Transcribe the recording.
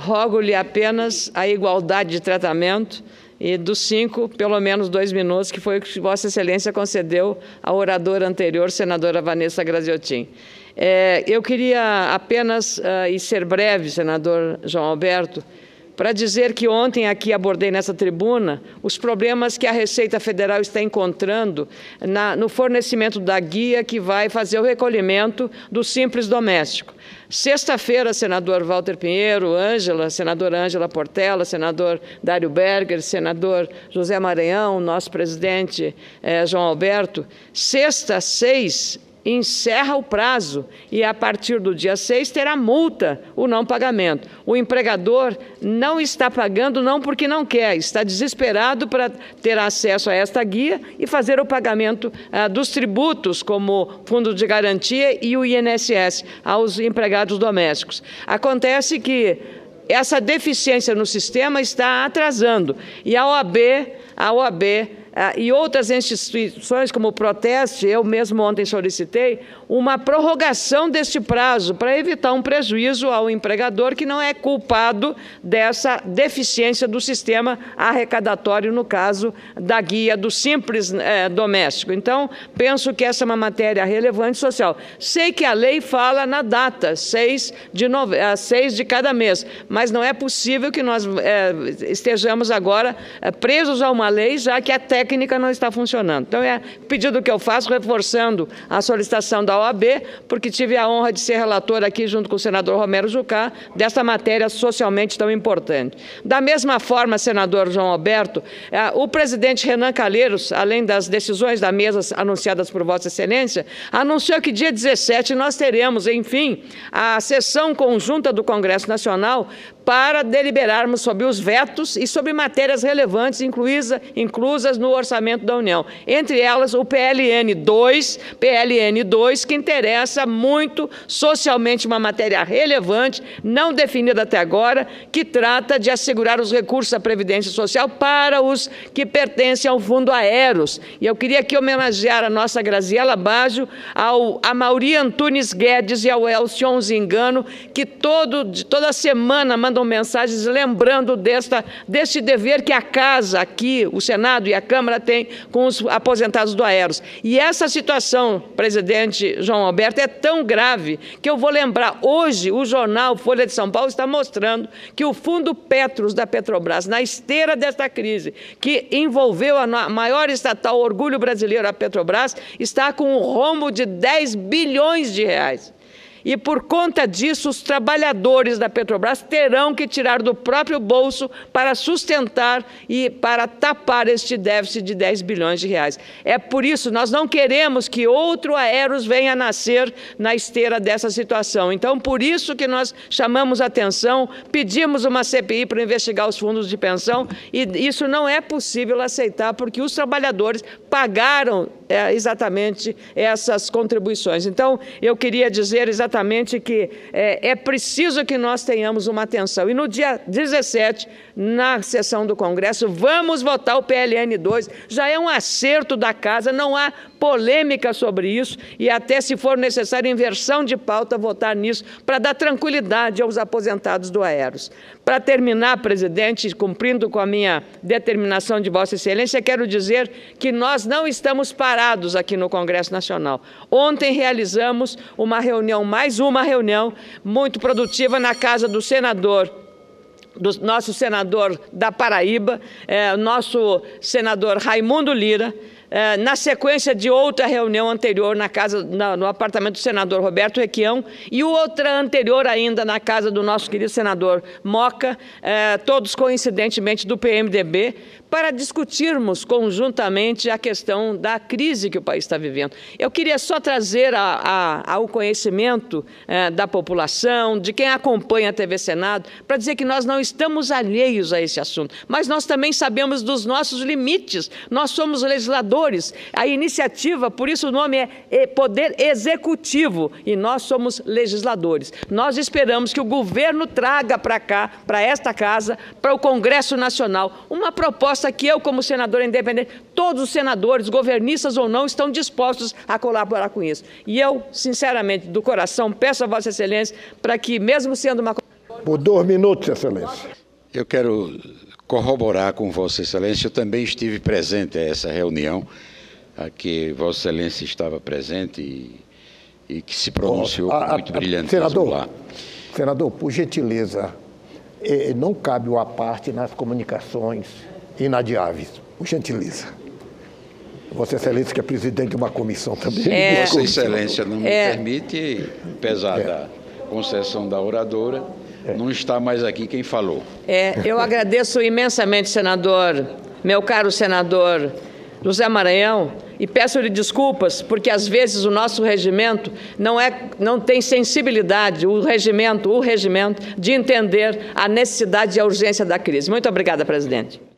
rogo-lhe apenas a igualdade de tratamento e dos 5, pelo menos 2 minutos, que foi o que Vossa Excelência concedeu à oradora anterior, senadora Vanessa Graziotin. Eu queria apenas, e ser breve, senador João Alberto, para dizer que ontem aqui abordei nessa tribuna os problemas que a Receita Federal está encontrando no fornecimento da guia que vai fazer o recolhimento do Simples Doméstico. Sexta-feira, senador Walter Pinheiro, senadora Ângela Portela, senador Dário Berger, senador José Maranhão, nosso presidente João Alberto, sexta, 6, encerra o prazo e, a partir do dia 6, terá multa o não pagamento. O empregador não está pagando não porque não quer, está desesperado para ter acesso a esta guia e fazer o pagamento dos tributos, como Fundo de Garantia e o INSS, aos empregados domésticos. Acontece que essa deficiência no sistema está atrasando e a OAB e outras instituições, como o Proteste, eu mesmo ontem solicitei uma prorrogação deste prazo para evitar um prejuízo ao empregador que não é culpado dessa deficiência do sistema arrecadatório, no caso da guia do Simples Doméstico. Então, penso que essa é uma matéria relevante social. Sei que a lei fala na data, 6 de cada mês, mas não é possível que nós estejamos agora presos a uma lei, já que a técnica não está funcionando. Então, é o pedido que eu faço, reforçando a solicitação da OAB, porque tive a honra de ser relator aqui, junto com o senador Romero Jucá, dessa matéria socialmente tão importante. Da mesma forma, senador João Alberto, o presidente Renan Calheiros, além das decisões da mesa anunciadas por Vossa Excelência, anunciou que dia 17 nós teremos, enfim, a sessão conjunta do Congresso Nacional para deliberarmos sobre os vetos e sobre matérias relevantes inclusas no orçamento da União. Entre elas, o PLN 2, que interessa muito socialmente, uma matéria relevante, não definida até agora, que trata de assegurar os recursos da Previdência Social para os que pertencem ao Fundo Aeros. E eu queria aqui homenagear a nossa Graziela Baggio, a Mauri Antunes Guedes e ao Elcion Zingano, que toda semana mandam mensagens lembrando deste dever que a Casa aqui, o Senado e a Câmara têm com os aposentados do Aeros. E essa situação, presidente João Alberto, é tão grave que eu vou lembrar, hoje o jornal Folha de São Paulo está mostrando que o Fundo Petros da Petrobras, na esteira desta crise, que envolveu a maior estatal orgulho brasileiro, a Petrobras, está com um rombo de 10 bilhões de reais. E, por conta disso, os trabalhadores da Petrobras terão que tirar do próprio bolso para sustentar e para tapar este déficit de 10 bilhões de reais. É por isso, nós não queremos que outro Aeros venha a nascer na esteira dessa situação. Então, por isso que nós chamamos a atenção, pedimos uma CPI para investigar os fundos de pensão, e isso não é possível aceitar, porque os trabalhadores pagaram exatamente essas contribuições. Então, eu queria dizer exatamente que é preciso que nós tenhamos uma atenção. E no dia 17, na sessão do Congresso, vamos votar o PLN 2. Já é um acerto da Casa, não há polêmica sobre isso, e até, se for necessário, inversão de pauta, votar nisso, para dar tranquilidade aos aposentados do Aeros. Para terminar, presidente, cumprindo com a minha determinação de Vossa Excelência, quero dizer que nós não estamos parados aqui no Congresso Nacional. Ontem realizamos mais uma reunião muito produtiva na casa do nosso senador da Paraíba, nosso senador Raimundo Lira, na sequência de outra reunião anterior no apartamento do senador Roberto Requião, e outra anterior ainda na casa do nosso querido senador Moca, todos coincidentemente do PMDB, para discutirmos conjuntamente a questão da crise que o país está vivendo. Eu queria só trazer ao conhecimento da população, de quem acompanha a TV Senado, para dizer que nós não estamos alheios a esse assunto, mas nós também sabemos dos nossos limites. Nós somos legisladores, a iniciativa, por isso o nome é Poder Executivo, e nós somos legisladores. Nós esperamos que o governo traga para cá, para esta casa, para o Congresso Nacional, uma proposta que eu, como senador independente, todos os senadores, governistas ou não, estão dispostos a colaborar com isso. E eu, sinceramente, do coração, peço a Vossa Excelência para que, mesmo sendo uma Por 2 minutos, Excelência. Eu quero corroborar com Vossa Excelência. Eu também estive presente a essa reunião, a que Vossa Excelência estava presente e que se pronunciou muito brilhantismo lá. Senador, por gentileza, não cabe o à parte nas comunicações inadiáveis. Por gentileza. Vossa Excelência, que é presidente de uma comissão também. Vossa Excelência não me permite, apesar da concessão da oradora, não está mais aqui quem falou. Eu agradeço imensamente, senador, meu caro senador José Maranhão, e peço-lhe desculpas, porque às vezes o nosso regimento não tem sensibilidade, o regimento, de entender a necessidade e a urgência da crise. Muito obrigada, presidente.